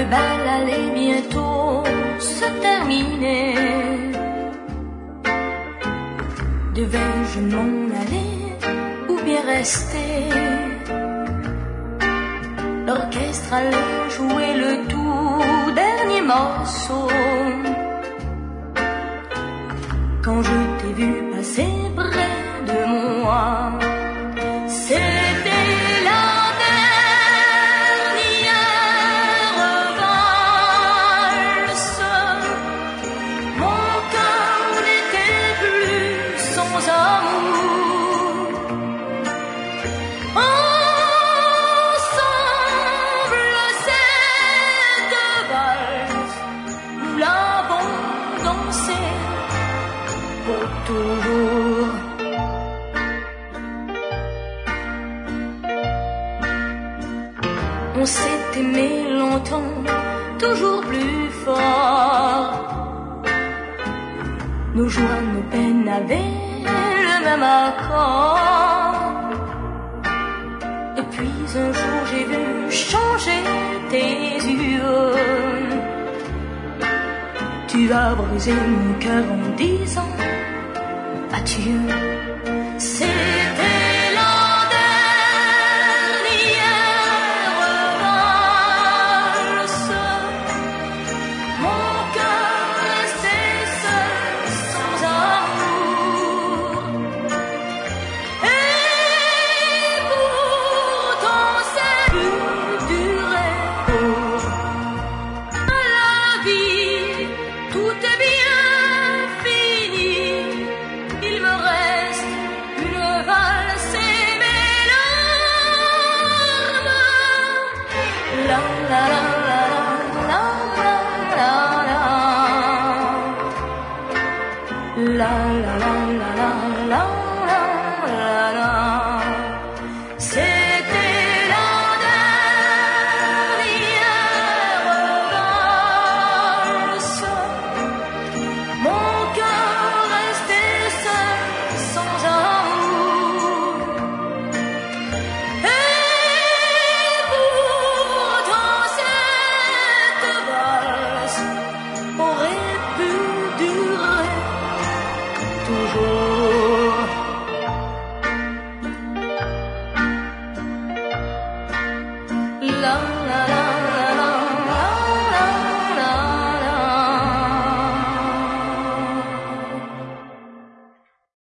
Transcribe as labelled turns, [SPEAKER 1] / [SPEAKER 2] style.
[SPEAKER 1] bal allait bientôt se terminer. Devais-je m'en aller ou bien rester? L'orchestre allait jouer le tout dernier morceau. Quand je t'ai vu passer près de moi, c'était la dernière valse. Mon cœur n'était plus sans amour. Ensemble, cette valse, nous l'avons dansée pour toujours. On s'est aimé longtemps, toujours plus fort. Nos joies, nos peines avaient le même accord. Et puis un jour j'ai vu changer tes yeux. Tu as brisé mon cœur en disant adieu. C'est